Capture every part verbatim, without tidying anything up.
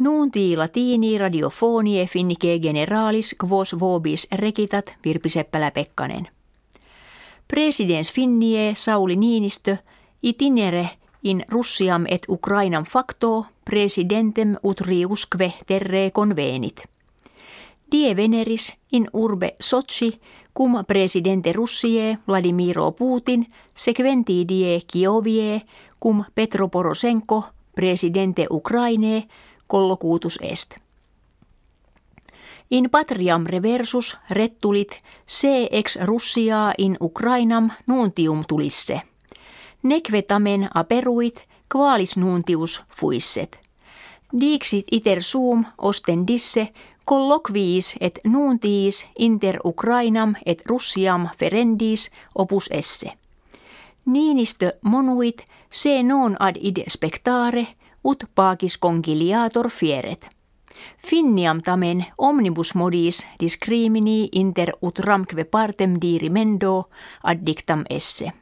Nunti latini radiofonie finnike generalis quos vobis recitat Virpi Seppälä-Pekkanen. Presidens Finnie Sauli Niinistö itinere in Russiam et Ukrainam facto presidentem utriusque terre convenit. Die veneris in urbe Sochi cum presidente Russiae Vladimiro Putin sequenti die Kiovie cum Petro Poroshenko presidente Ukrainae collocutus est. In patriam reversus rettulit se ex Russia in Ukrainam nuntium tulisse. Neque tamen aperuit qualis nuntius fuisset. Dixit iter sum ostendisse colloquiis et nuntiis inter Ukrainam et Russiam ferendis opus esse. Niinistö monuit se non ad id spectare ut pacis conciliator fieret. Finniam tamen omnibus modis discrimini inter utramque partem dirimendo ad dictam esse.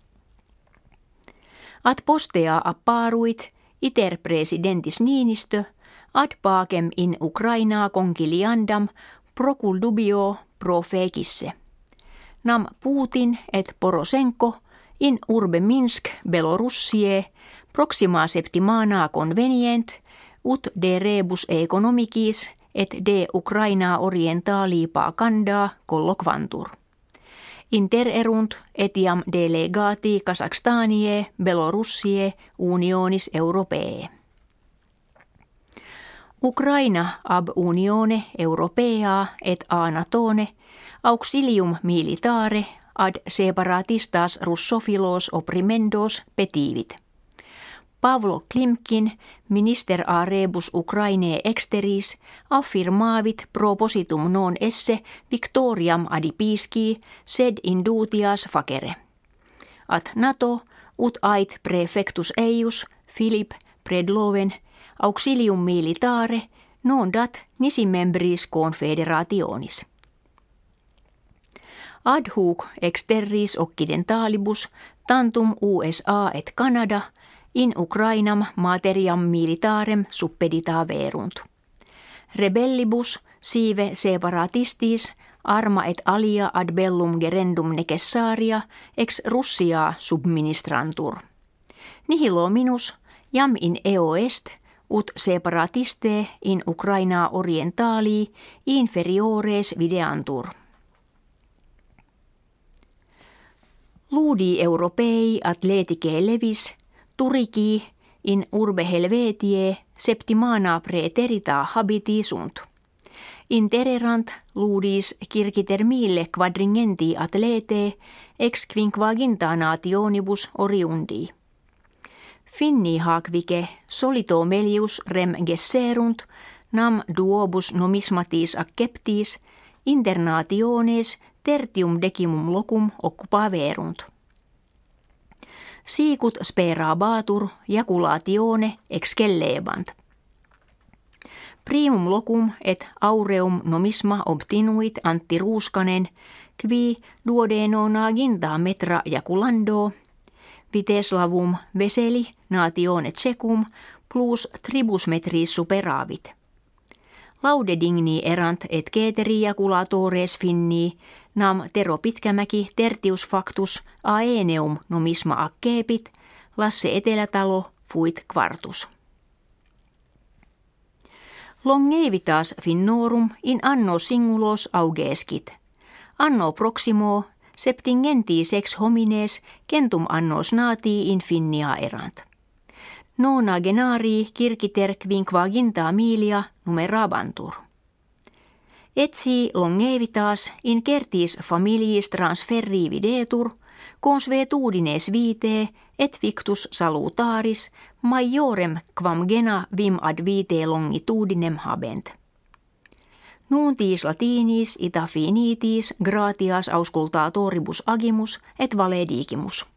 Ad postea apparuit iter presidentis Niinistö ad pacem in Ukrainaa conciliandam procul dubio pro fecisse. Nam Putin et Poroshenko in urbe Minsk Belorussie proxima septimana convenient ut de rebus economicis et de Ukraina orientali pacanda colloquantur. Intererunt etiam delegati Kazakstanie Belorussie unionis Europee. Ukraina ab unione Europea et a natone auxilium militare ad separatistas russophilos opprimendos petivit. Pavlo Klimkin, minister a rebus Ukrainae exteris, affirmavit propositum non esse victoriam adipisci sed indutias facere. At NATO ut ait prefectus eius Philip Predloven auxilium militare non dat nisi membris confederationis. Ad hoc exterris occidentalibus tantum U S A et Canada in Ukrainam materiam militarem suppedita verunt. Rebellibus sive separatistis arma et alia ad bellum gerendum necessaria ex Russia subministrantur. Nihilo minus jam in eo est ut separatiste in Ukraina orientali inferiores videantur. Ludi Europei atletike levis Turiki in urbe Helvetie septimana praeterita habiti sunt. Intererant ludis circiter mille quadringenti atlete ex quinquaginta nationibus oriundi. Finni hacvice solito melius rem gesserunt nam duobus nomismatis acceptis internationes tertium decimum locum occupaverunt. Sicut sperabatur jaculatione excellebant. Primum locum et aureum nomisma obtinuit Antti Ruuskanen, qui duodenonaginta metra jaculando, viteslavum veseli natione cecum plus tribus metris superavit. Laude digni erant et ceteri jaculatores finni, nam Tero Pitkämäki tertius factus aeneum nomisma accepit, Lasse Etelätalo fuit quartus. Longevitas finnorum in anno singulos augescit. Anno proximo septingenti sex homines centum annos nati in finnia erant. Nona genari circiter quinquaginta milia numerabantur. Etsi longevitas in certis familiis transferri videtur, consuetudines vitae et victus salutaris maiorem quam gena vim ad vitae longitudinem habent. Nuntiis latinis ita finitis gratias auscultatoribus agimus et valedigimus.